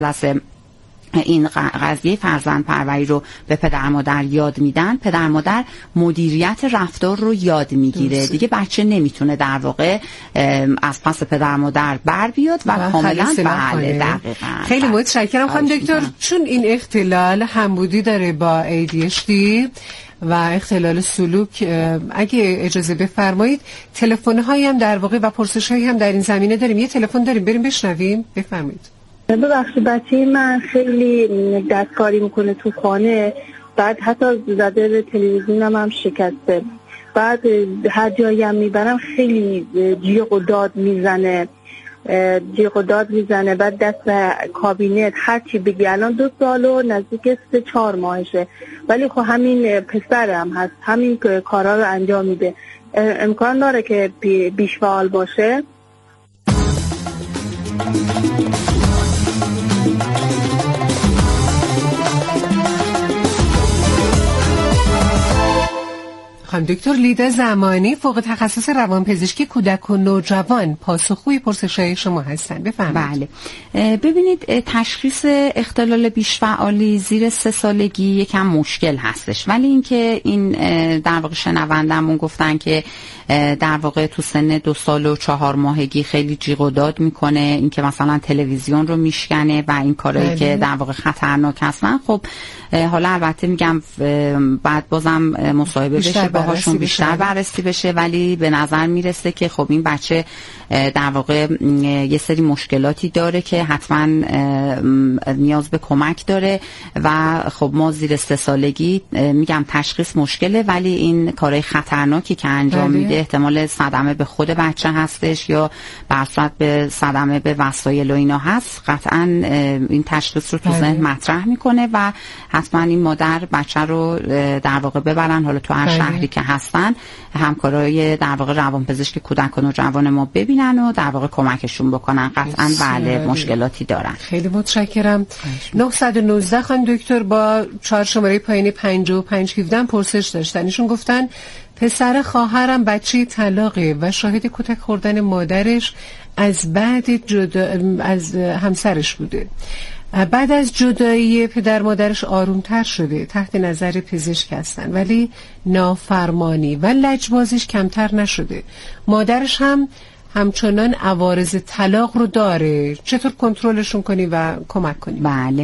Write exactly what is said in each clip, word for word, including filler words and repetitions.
لحظه این قضیه فرزند پروری رو به پدر مادر یاد میدن، پدر مادر مدیریت رفتار رو یاد میگیره دیگه. بچه نمیتونه در واقع از پس پدر مادر بر بیاد و کاملا بله دقیقاً. خیلی متشکرم خانم دکتر. چون این اختلال همبودی داره با ای دی اچ دی و اختلال سلوک، اگه اجازه بفرمایید تلفن‌هایی هم در واقع و پرسش‌هایی هم در این زمینه داریم. یه تلفن داریم، بریم بشنویم. بفرمایید. ببخشید بچه من خیلی دستکاری میکنه تو خانه، بعد حتی زده به تلویزیونم هم شکسته، بعد هر جایی هم میبرم خیلی جیغ و داد میزنه جیغ و داد میزنه بعد دست به کابینت هر چی بگی. الان دو سال و نزدیک سه چهار ماهشه، ولی خب همین پسرم هست، همین کارا رو انجام میده. امکان داره که بیش فعال باشه؟ خانم دکتر لیدا زمانی، فوق تخصص روانپزشکی کودک و نوجوان، پاسخگوی پرسش‌های شما هستند. بفرمایید. بله، ببینید تشخیص اختلال بیش‌فعالی زیر سه سالگی یکم مشکل هستش، ولی اینکه این در واقع شنوندمون گفتن که در واقع تو سن دو سال و چهار ماهگی خیلی جیغ و داد میکنه، اینکه مثلا تلویزیون رو میشکنه و این کارهایی بله. که در واقع خطرناک هستن. خب حالا البته میگم بعد بازم مصاحبه بشه باهاشون بیشتر بررسی بشه، ولی به نظر میرسه که خب این بچه در واقع یه سری مشکلاتی داره که حتما نیاز به کمک داره و خب ما زیر سه سالگی میگم تشخیص مشکله، ولی این کارهای خطرناکی که انجام میده احتمال صدمه به خود بچه هستش یا بر صورت به صدمه به وسایل و اینا هست، قطعا این تشخیص رو تو ذهن مطرح میکنه و حتما این مادر بچه رو در واقع ببرن حالا تو هر شهری که هستن، همکارای در واقع روانپزشک کودک و نوجوان ما ببینن و در واقع کمکشون بکنن. قطعا بله مشکلاتی دارن. خیلی متشکرم. نه یک نه خانم دکتر با چهار شماره پایینی پنجاه و پنج هفده پرسش داشتن. ایشون گفتن پسر خواهرم بچه طلاقه و شاهد کتک خوردن مادرش از بعد جدا از همسرش بوده. بعد از جدایی پدر مادرش آرومتر شده، تحت نظر پزشک هستن، ولی نافرمانی و لجبازیش کمتر نشده. مادرش هم همچنان عوارض طلاق رو داره. چطور کنترلشون کنی و کمک کنی؟ بله،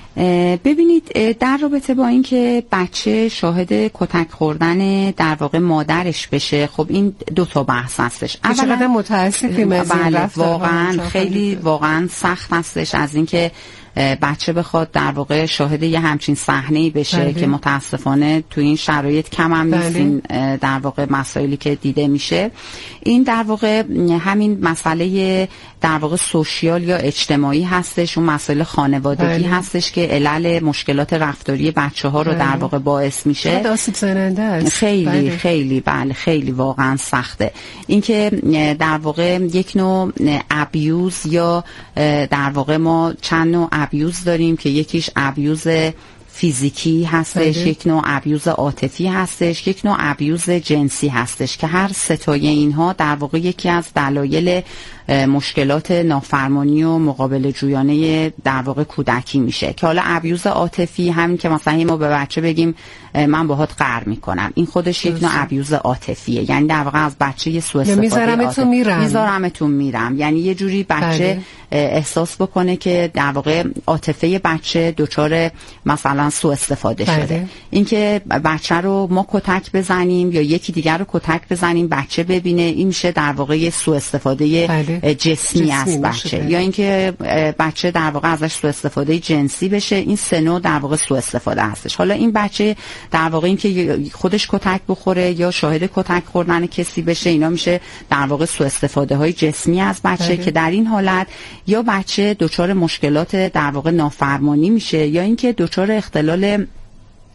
ببینید در رابطه با این که بچه شاهد کتک خوردن در واقع مادرش بشه، خب این دو تا بحث هستش. چقدر متاسفیم از این بله واقعا خیلی واقعا سخت هستش از این که بچه بخواد در واقع شاهد یه همچین صحنه‌ای بشه بله. که متاسفانه تو این شرایط کم هم نیست این در واقع مسائلی که دیده میشه. این در واقع همین مسئله در واقع سوشیال یا اجتماعی هستش، اون مسئله خانوادگی بله. هستش که علل مشکلات رفتاری بچه ها رو بله. در واقع باعث میشه. آسیب زننده است. خیلی بله. خیلی بله خیلی واقعا سخته. اینکه در واقع یک نوع ابیوز یا در واقع ما چند نوع ابیوز داریم که یکیش ابیوز فیزیکی هستش، بله. یک نوع ابیوز عاطفی هستش، یک نوع ابیوز جنسی هستش که هر ستای اینها در واقع یکی از دلایل مشکلات نافرمانی و مقابله جویانه در واقع کودکی میشه. که حالا ابیوز عاطفی همین که مثلا ما به بچه بگیم من باهات قهر میکنم، این خودش یک نوع ابیوز عاطفیه، یعنی در واقع از بچه یه سوء استفاده میذارمتون میرم میذارمتون میرم یعنی یه جوری بچه بله. احساس بکنه که در واقع عاطفه بچه دچار مثلا سوء استفاده بله. شده. اینکه بچه رو ما کتک بزنیم یا یکی دیگر رو کتک بزنیم بچه ببینه، این میشه در واقع یه سوء استفاده بله. جسمی از بچه، یا اینکه بچه در واقع ازش سوء استفاده جنسی بشه. این سه نوع در واقع سوء استفاده هستش. حالا این بچه در واقع اینکه خودش کتک بخوره یا شاهد کتک خوردن کسی بشه، اینا میشه در واقع سوء استفاده های جسمی از بچه بله. که در این حالت یا بچه دچار مشکلات در واقع نافرمانی میشه یا اینکه دچار اختلال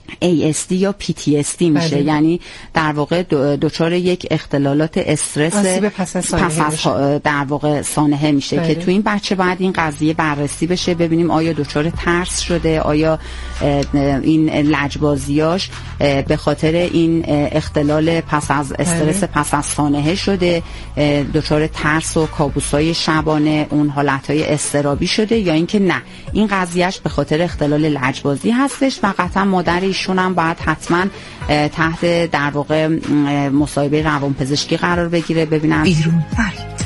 ای اس دی یا پی تی اس دی میشه. بله. یعنی در واقع دچار یک اختلالات استرس پس از, پس از در واقع سانحه میشه. بله. که تو این بچه باید این قضیه بررسی بشه، ببینیم آیا دچار ترس شده، آیا این لجبازیاش به خاطر این اختلال پس از استرس بله. پس از سانحه شده، دچار ترس و کابوسای شبانه، اون حالتهای اضطرابی شده، یا اینکه نه این قضیهش به خاطر اختلال لجبازی هستش و قطعا مادر ایشون هم باید حتما تحت در واقع مصاحبه روانپزشکی قرار بگیره، ببینن بیرون برید.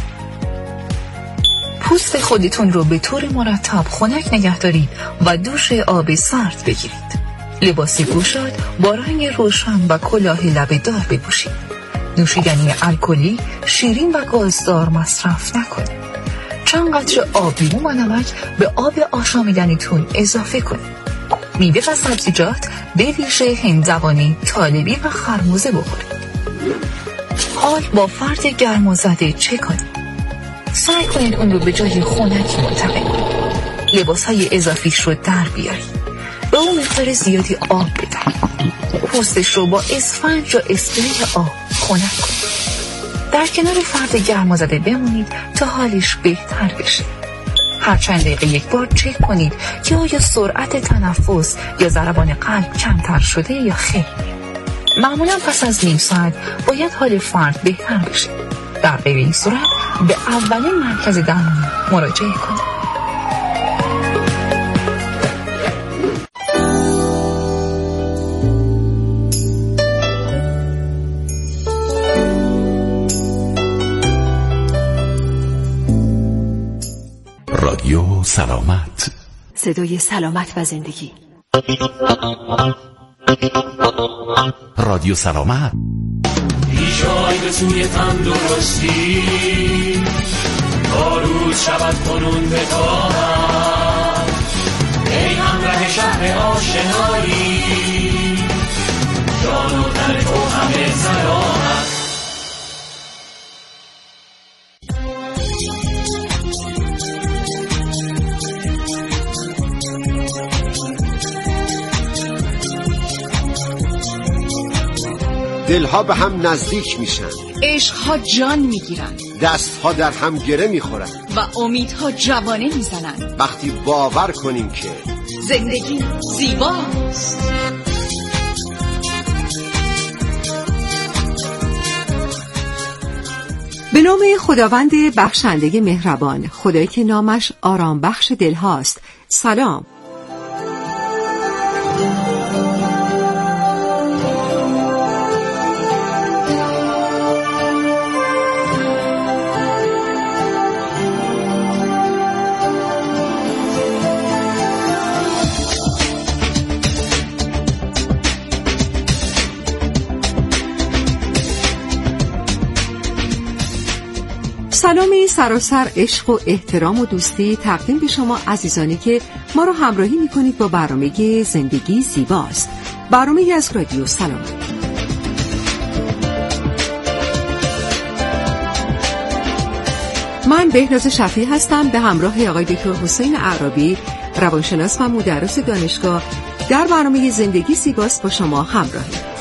پوست خودتون رو به طور مرتب خنک نگه دارید و دوش آب سرد بگیرید. لباس گوشاد با رنگ روشن و کلاه لبه‌دار بپوشید. نوشیدنی الکلی، شیرین و گازدار مصرف نکنید. چند قطره آبلیمو و نمک به آب آشامیدنیتون اضافه کنید. میوه و سبزیجات به ویژه هندوانه، طالبی و خربزه بخورید. حال با فرد گرمازده چه کنید؟ سعی کنید اون رو به جای خنک منتقل کنید. لباس‌های اضافیش رو در بیارید. به اون مقدار زیادی آب بدهید. پوستش رو با اسفنج یا اسپری آب خنک کنید. در کنار فرد گرمازده بمونید تا حالش بهتر بشه. هر چند دقیقه یک بار چک کنید که آیا سرعت تنفس یا ضربان قلب کمتر شده یا خیر. معمولا پس از نیم ساعت باید حال فرد بهتر بشه. در غیر این صورت به اولین مرکز درمانی مراجعه کنید. رادیو سلامت، صدای سلامت و زندگی. رادیو سلامت. پیشای به سوی تندرستی، تا روز شود کنون به تاهم، ای همراه شهر آشنایی، جان و تن تو همه سلامت. دلها به هم نزدیک میشن، عشقها جان میگیرن، دستها در هم گره میخورن و امیدها جوانه میزنن. وقتی باور کنیم که زندگی زیباست. به نام خداوند بخشنده مهربان، خدایی که نامش آرام بخش دل هاست. سلام. سلامی سراسر عشق و احترام و دوستی تقدیم به شما عزیزانی که ما رو همراهی میکنید با برنامه زندگی زیباست، برنامه از رادیو سلامت. من بهناز شفیع هستم، به همراه آقای دکتر حسین اعرابی، روانشناس و مدرس دانشگاه، در برنامه زندگی زیباست با شما همراهیم.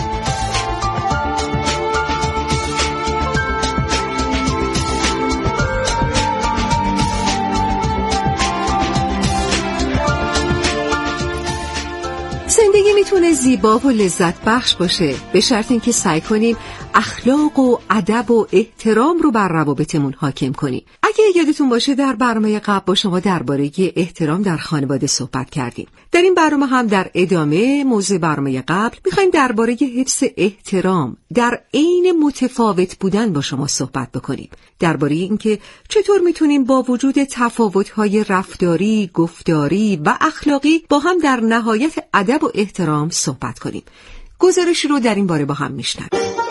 زندگی میتونه زیبا و لذت بخش باشه، به شرط اینکه سعی کنیم اخلاق و ادب و احترام رو بر روابطمون حاکم کنیم. اگه یادتون باشه در برنامه قبل با شما درباره احترام در خانواده صحبت کردیم. در این برنامه هم در ادامه موضوع برنامه قبل میخوایم درباره حفظ احترام در عین متفاوت بودن با شما صحبت بکنیم. درباره اینکه چطور میتونیم با وجود تفاوت‌های رفتاری، گفتاری و اخلاقی با هم در نهایت ادب و احترام صحبت کنیم. گزارشی رو در این باره با هم میشنویم.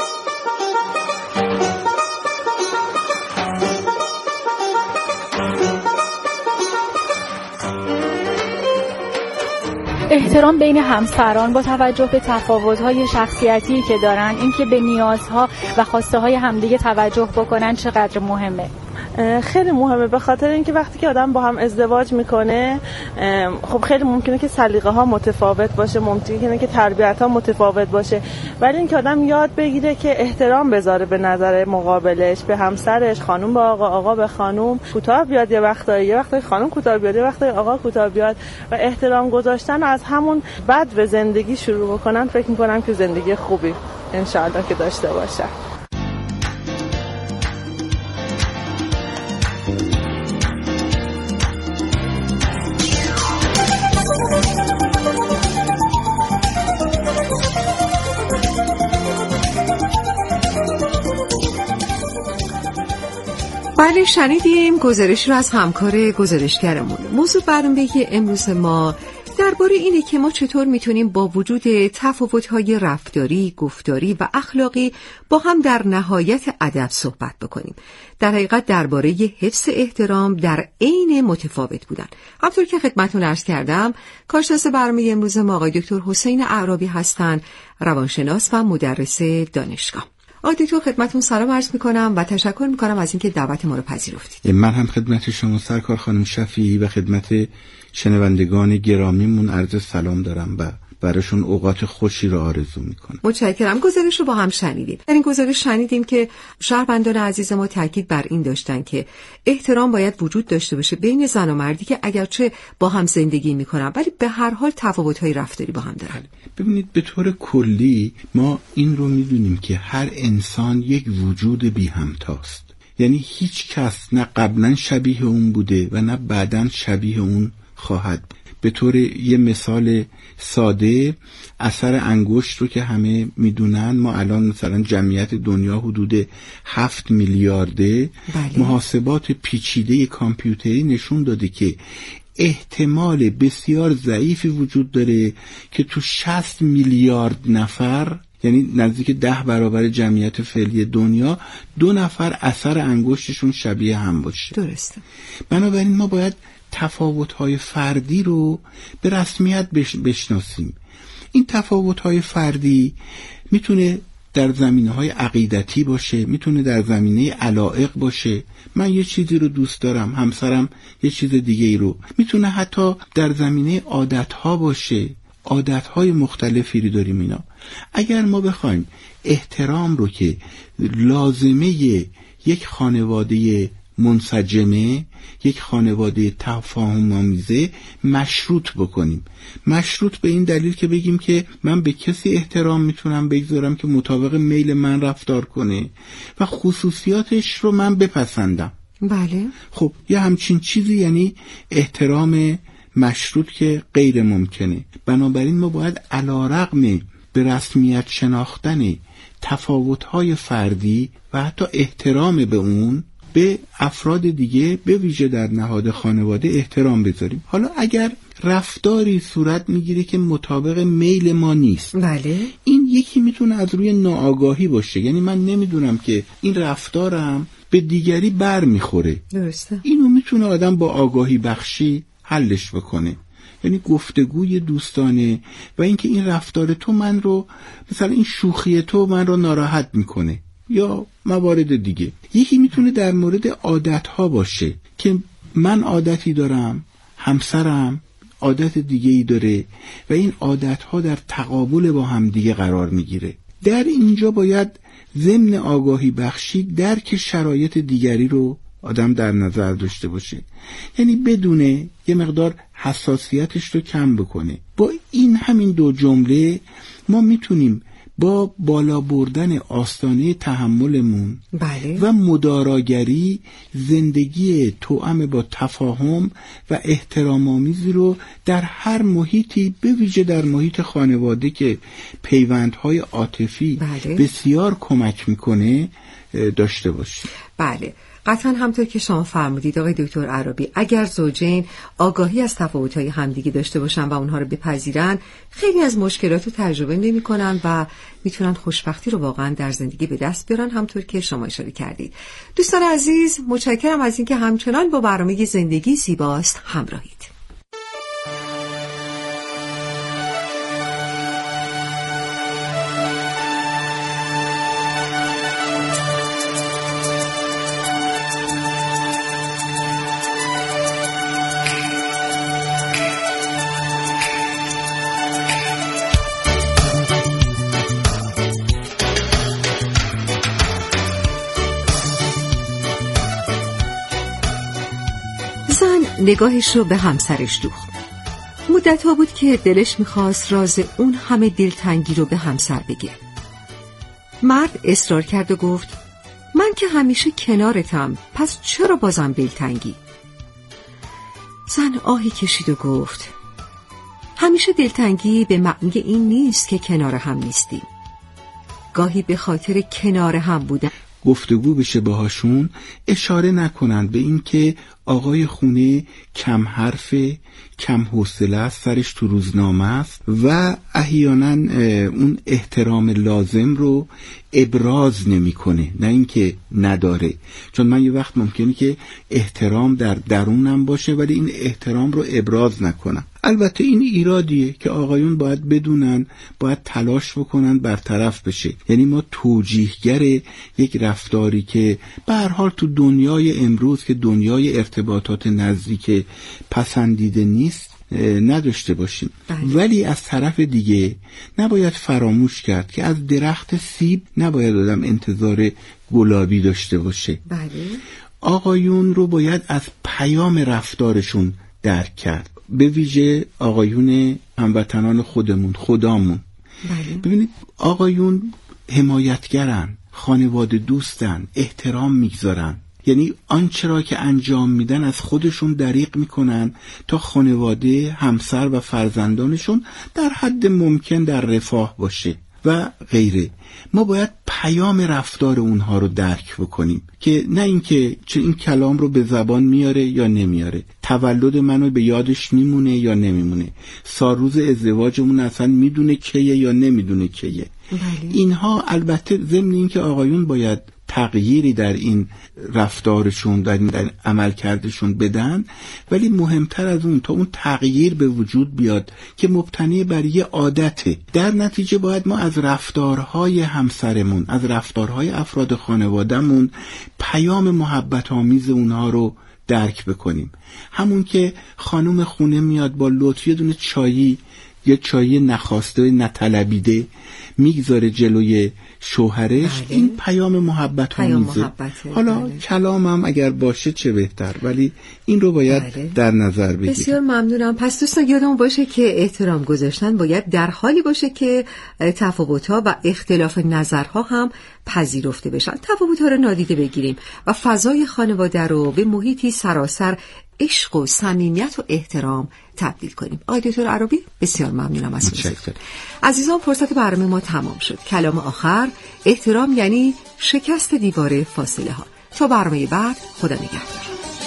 احترام بین همسران با توجه به تفاوت‌های شخصیتی که دارن، اینکه به نیازها و خواسته‌های همدیگه توجه بکنن چقدر مهمه. خیلی مهمه، به خاطر اینکه وقتی که آدم با هم ازدواج میکنه خب خیلی ممکنه که سلیقه ها متفاوت باشه، ممکنه که تربیت ها متفاوت باشه، ولی اینکه آدم یاد بگیره که احترام بذاره به نظر مقابلش، به همسرش، خانم به آقا، آقا به خانم، کوتاه بیاد یه وقتایی، یه وقتایی خانم کوتاه بیاد، یه وقتایی آقا کوتاه بیاد و احترام گذاشتن از همون بعد به زندگی شروع بکنن، فکر میکنم که زندگی خوبی انشاءالله که داشته باشه. بله، شنیدیم گزارش رو از همکار گزارشگرمون. موضوع برنامه امروز ما درباره اینه که ما چطور میتونیم با وجود تفاوت‌های رفتاری، گفتاری و اخلاقی با هم در نهایت ادب صحبت بکنیم. در حقیقت درباره حفظ احترام در عین متفاوت بودن. همونطور که خدمتتون عرض کردم، کارشناس برنامه امروز ما آقای دکتر حسین اعرابی هستند، روانشناس و مدرس دانشگاه. آقای دکتر خدمتتون سلام عرض میکنم و تشکر میکنم از اینکه دعوت ما رو پذیرفتید. من هم خدمت شما سرکار خانم شفیعی و خدمت شنوندگان گرامیمون عرض سلام دارم و براشون اوقات خوشی رو آرزو میکنم. متشکرم. گزارش رو با هم شنیدیم. در این گزارش شنیدیم که شهروندان عزیز ما تاکید بر این داشتن که احترام باید وجود داشته باشه بین زن و مردی که اگرچه با هم زندگی میکنن ولی به هر حال تفاوت‌های رفتاری با هم دارن. ببینید، به طور کلی ما این رو میدونیم که هر انسان یک وجود بی همتاست. یعنی هیچ کس نه قبلا شبیه اون بوده و نه بعداً شبیه اون خواهد بود. به طور یه مثال ساده، اثر انگشت رو که همه میدونن، ما الان مثلا جمعیت دنیا حدود هفت میلیارده. بله. محاسبات پیچیده کامپیوتری نشون داده که احتمال بسیار ضعیفی وجود داره که تو شصت میلیارد نفر، یعنی نزدیک ده برابر جمعیت فعلی دنیا، دو نفر اثر انگشتشون شبیه هم باشه. درسته. بنابراین ما باید تفاوت‌های فردی رو به رسمیت بشناسیم. این تفاوت‌های فردی میتونه در زمینه‌های عقیدتی باشه، میتونه در زمینه علایق باشه. من یه چیزی رو دوست دارم، همسرم یه چیز دیگه ای رو. میتونه حتی در زمینه عادت‌ها باشه، عادت‌های مختلفی رو داریم اینا. اگر ما بخوایم احترام رو که لازمه یک خانواده منسجمه، یک خانواده تفاهم آمیزه مشروط بکنیم، مشروط به این دلیل که بگیم که من به کسی احترام میتونم بگذارم که مطابق میل من رفتار کنه و خصوصیاتش رو من بپسندم. بله. خب یه همچین چیزی یعنی احترام مشروط که غیر ممکنه. بنابراین ما باید علی‌رغم به رسمیت شناختن تفاوت‌های فردی و حتی احترام به اون، به افراد دیگه به ویژه در نهاد خانواده احترام بذاریم. حالا اگر رفتاری صورت میگیره که مطابق میل ما نیست، بله، این یکی میتونه از روی ناآگاهی باشه. یعنی من نمیدونم که این رفتارم به دیگری بر میخوره. درسته. اینو میتونه آدم با آگاهی بخشی حلش بکنه. یعنی گفتگوی دوستانه و اینکه این رفتار تو من رو، مثلا این شوخی تو من رو ناراحت میکنه، یا موارد دیگه. یکی میتونه در مورد عادتها باشه که من عادتی دارم، همسرم عادت دیگه ای داره و این عادتها در تقابل با هم دیگه قرار میگیره. در اینجا باید ضمن آگاهی بخشی درک شرایط دیگری رو آدم در نظر داشته باشه. یعنی بدونه یه مقدار حساسیتش رو کم بکنه. با این همین دو جمله ما میتونیم با بالا بردن آستانه تحملمون، بله، و مداراگری زندگی توأم با تفاهم و احترام آمیزی رو در هر محیطی، به ویژه در محیط خانواده که پیوندهای عاطفی بله، بسیار کمک میکنه داشته باشیم. بله، قطعا همطور که شما فرمودید آقای دکتر اعرابی، اگر زوجین آگاهی از تفاوت‌های همدیگه داشته باشن و اونها رو بپذیرن، خیلی از مشکلات رو تجربه نمی‌کنن و میتونن خوشبختی رو واقعا در زندگی به دست بیارن، همطور که شما اشاره کردید. دوستان عزیز، متشکرم از اینکه همچنان با برنامه زندگی زیباست همراهید. نگاهش رو به همسرش دوخت. مدت ها بود که دلش میخواست راز اون همه دلتنگی رو به همسر بگه. مرد اصرار کرد و گفت من که همیشه کنارتم، پس چرا بازم دلتنگی؟ زن آهی کشید و گفت همیشه دلتنگی به معنی این نیست که کنار هم نیستیم. گاهی به خاطر کنار هم بودن گفتگو بشه باهاشون، اشاره نکنند به این که آقای خونه کم حرفه، کم حوصله است، سرش تو روزنامه است و احیانا اون احترام لازم رو ابراز نمیکنه، نه اینکه نداره. چون من یه وقت ممکنه که احترام در درونم باشه ولی این احترام رو ابراز نکنم. البته این ایرادیه که آقایون باید بدونن، باید تلاش بکنن برطرف بشه. یعنی ما توجیهگر یک رفتاری که به هر حال تو دنیای امروز که دنیای ارتباطات نزدیک پسندیده نیست نداشته باشیم. بله. ولی از طرف دیگه نباید فراموش کرد که از درخت سیب نباید آدم انتظار گلابی داشته باشه. بله. آقایون رو باید از پیام رفتارشون درک کرد، به ویژه آقایون هموطنان خودمون، خدامون. بله. ببینید آقایون حمایتگرن، خانواده دوستن، احترام میگذارن. یعنی آنچه را که انجام میدن از خودشون دریغ میکنن تا خانواده، همسر و فرزندانشون در حد ممکن در رفاه باشه و غیره. ما باید پیام رفتار اونها رو درک بکنیم که نه اینکه چه این کلام رو به زبان میاره یا نمیاره، تولد منو به یادش میمونه یا نمیمونه، سالروز ازدواجمون اصلا میدونه کیه یا نمیدونه کیه. بله. اینها البته ضمن این که آقایون باید تغییری در این رفتارشون، در این در عملکردشون بدن، ولی مهمتر از اون تا اون تغییر به وجود بیاد که مبتنی بر یه عادته. در نتیجه باید ما از رفتارهای همسرمون، از رفتارهای افراد خانوادهمون پیام محبت آمیز اونها رو درک بکنیم. همون که خانم خونه میاد با لطف یه دونه چایی، یه چایی نخواسته نطلبیده میگذاره جلوی شوهرش. بله. این پیام محبت آمیزه. حالا بله. کلامم اگر باشه چه بهتر، ولی این رو باید بله. در نظر بگیریم. بسیار ممنونم. پس دوستان یادمون باشه که احترام گذاشتن باید در حالی باشه که تفاوت‌ها و اختلاف نظرها هم پذیرفته بشن. تفاوت‌ها رو نادیده بگیریم و فضای خانواده رو به محیطی سراسر عشق و صمیمیت و احترام تبدیل کنیم. آقای دکتر عرابی بسیار ممنونم از شما. عزیزان فرصت برنامه ما تمام شد. کلام آخر، احترام یعنی شکست دیواره فاصله ها. تا برنامه بعد، خدا نگهدار.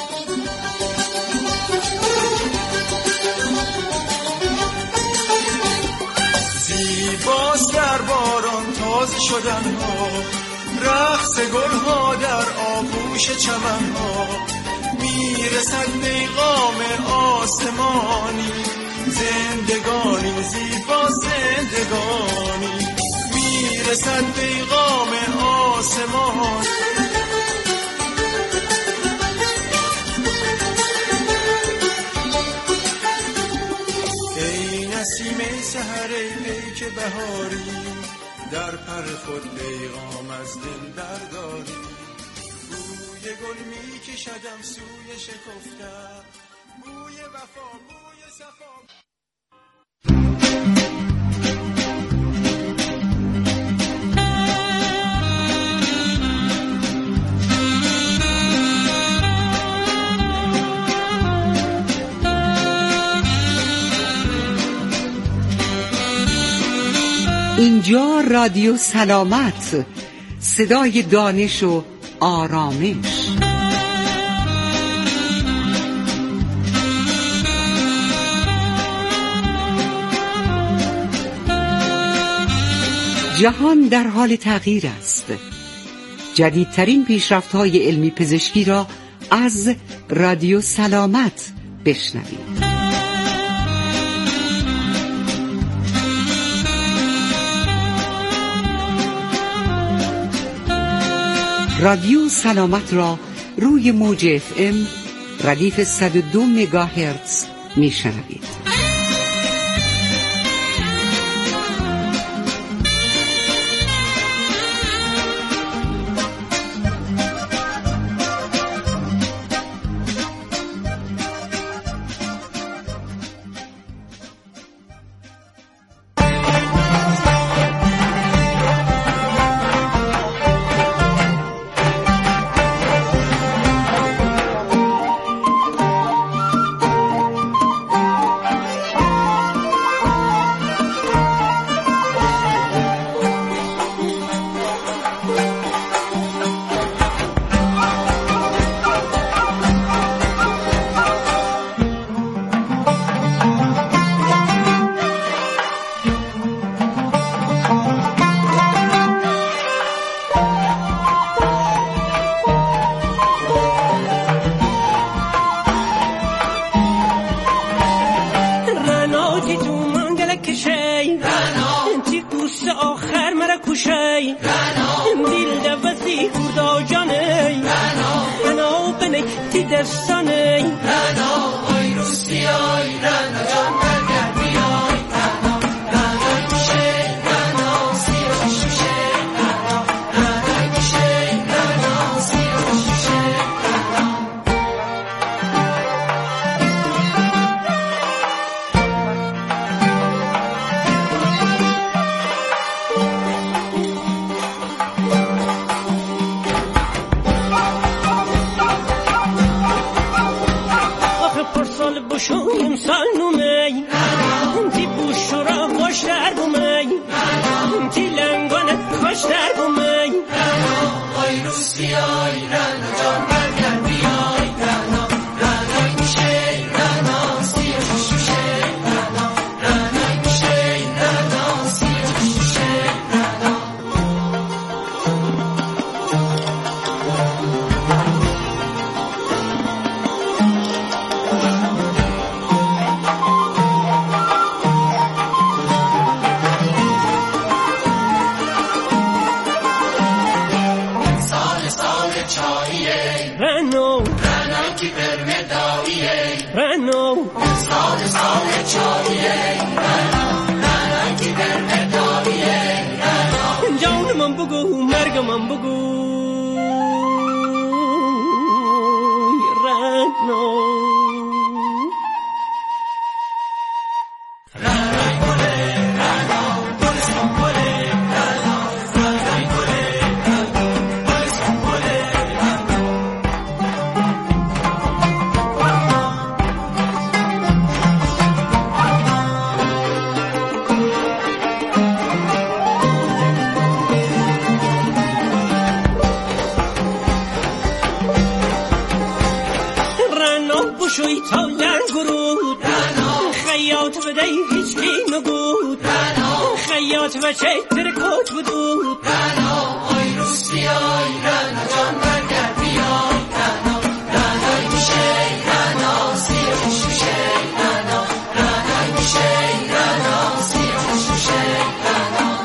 زیباست در باران تازه شدن ها، رقص گل ها در آغوش چمن ها، میرسد پیغام آسمانی، زندگانی زیبا زندگانی، میرسد پیغام آسمان. ای نسیم سحر ای پیک بهاری، در پر خود پیغام از دل برداری، بوی گل می کشدم سوی شکفتن، بوی وفا بوی صفا. اینجا رادیو سلامت، صدای دانش و آرامش. جهان در حال تغییر است. جدیدترین پیشرفت‌های علمی پزشکی را از رادیو سلامت بشنوید. رادیو سلامت را روی موج اف ام ردیف صد و دو مگاهرتز میشنوید. ای دل دبسی خدا جانی رنا بنی تی دستانی رنا آی روسیای رنا جان برگرد بیای رنا رنا میشه رنا سیر شیشه رنا رنا میشه رنا سیر شیشه بشویم سالنومی تی بوشورا خوش در بومی تی لنگانه خوش در بومی آی روسیای رنا جان برگرد بیای رنا رنا میشه رنا سیر شیشه رنا رنا میشه رنا سیر شیشه رنا رنو رنو کی برمداییه رنو سال سال چاییه رنو رنو کی برمداییه رنو جان من بگو مرگ من بگو رنو شوی تا لنگرود خیاط بدهی هیچ کی نگود خیاط بچه ترکوت بودود آی روسیای رنا جان برگرد بیای رنا رنا میشه رنا سیر شیشه رنا رنا میشه رنا سیر شیشه رنا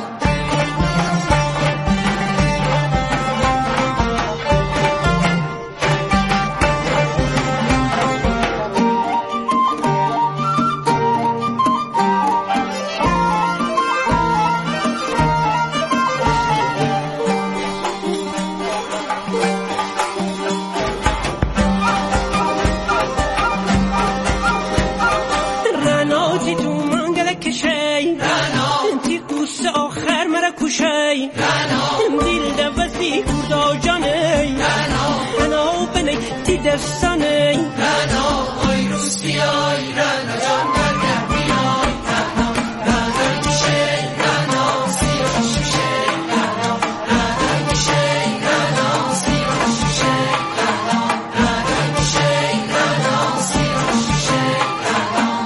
کشی دل دوستی خدا جانی رنا بنی تی دستانی رنا آی روسیای رنا جان برگرد بیای رنا رنا میشه رنا سیر شیشه رنا رنا میشه رنا سیر شیشه رنا رنا میشه رنا سیر شیشه رنا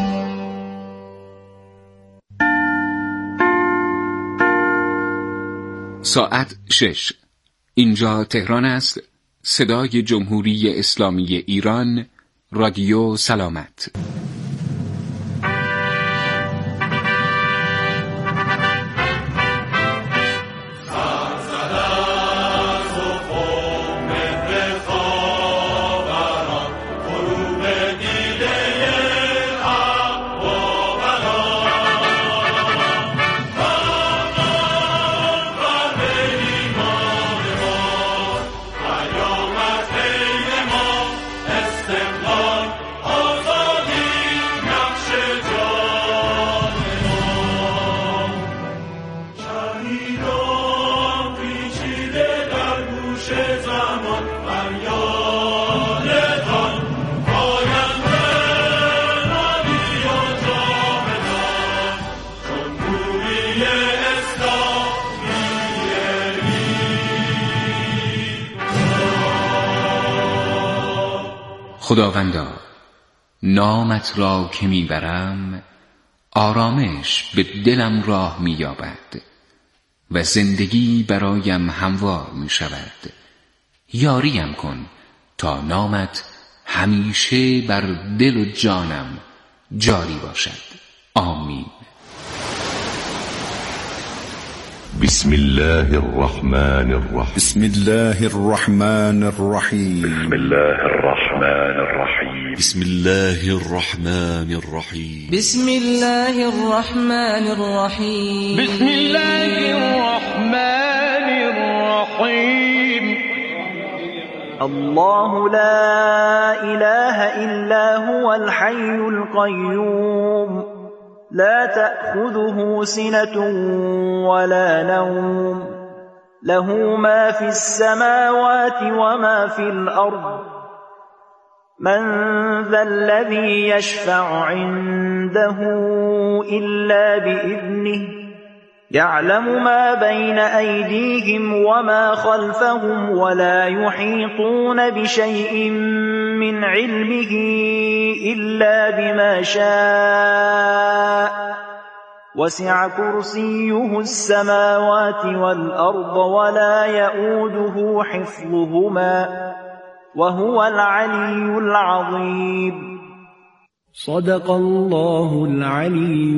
ساعت شش. اینجا تهران است. صدای جمهوری اسلامی ایران، رادیو سلامت. خداوندا، نامت را که میبرم آرامش به دلم راه مییابد و زندگی برایم هموار میشود. یاریم کن تا نامت همیشه بر دل و جانم جاری باشد. آمین. بسم الله الرحمن الرحيم بسم الله الرحمن الرحيم بسم الله الرحمن الرحيم بسم الله الرحمن الرحيم بسم الله الرحمن الرحيم بسم الله الرحمن الرحيم الله لا إله إلا هو الحي القيوم لا تأخذه سنة ولا نوم له ما في السماوات وما في الأرض من ذا الذي يشفع عنده إلا بإذنه يعلم ما بين أيديهم وما خلفهم ولا يحيطون بشيء من علمه إلا بما شاء وسع كرسيه السماوات والأرض ولا يؤوده حفظهما وهو العلي العظيم صدق الله العلی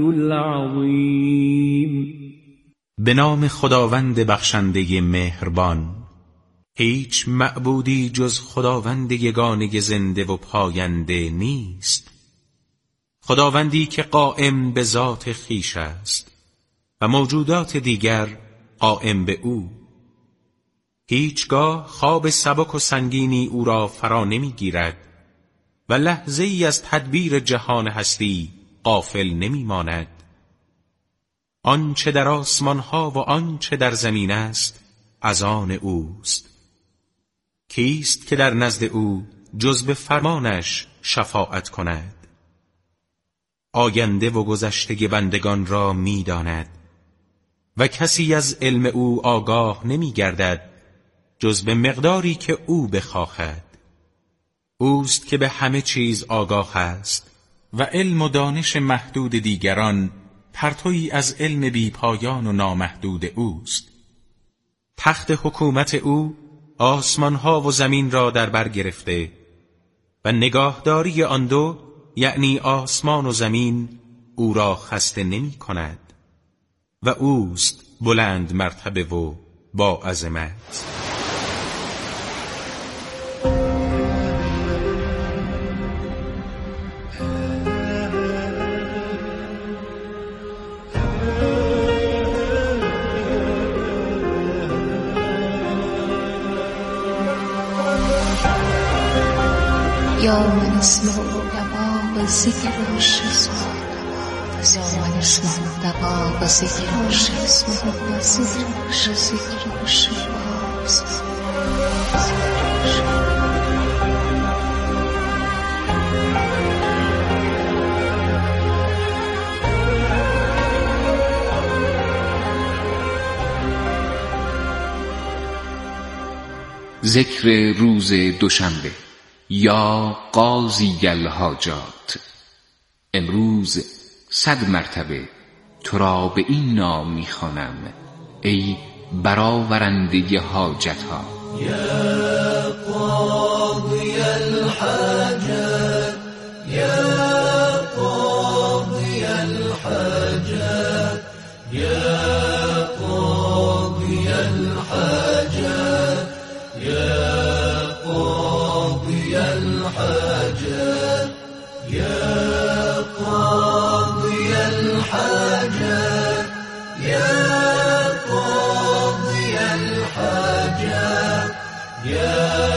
العظیم. به نام خداوند بخشنده مهربان. هیچ معبودی جز خداوند یگانه زنده و پاینده نیست، خداوندی که قائم به ذات خویش است و موجودات دیگر قائم به او. هیچگاه خواب سبک و سنگینی او را فرا نمیگیرد و لحظه ای از تدبیر جهان هستی غافل نمی ماند. آنچه در آسمان ها و آنچه در زمین است از آن اوست. کیست که در نزد او جز به فرمانش شفاعت کند؟ آینده و گذشته بندگان را می داند و کسی از علم او آگاه نمی گردد جز به مقداری که او بخواهد. اوست که به همه چیز آگاه است و علم و دانش محدود دیگران پرتویی از علم بی پایان و نامحدود اوست. تخت حکومت او آسمانها و زمین را در بر گرفته و نگاهداری آن دو یعنی آسمان و زمین او را خسته نمی کند و اوست بلند مرتبه و با عظمت. یا من اسمع دباغ ذکر شسم یا من اسمع دباغ ذکر شسم و ذکر شسم ذکر روز دوشنبه. یا قاضی الحاجات، امروز صد مرتبه تو را به این نام می‌خوانم ای برآورنده حاجت ها. یا قاضی الحاجات یا قاضی الحاجات یا قاضی الحاجات یا الحاجات يا قاضي الحاجات يا قاضي الحاجات يا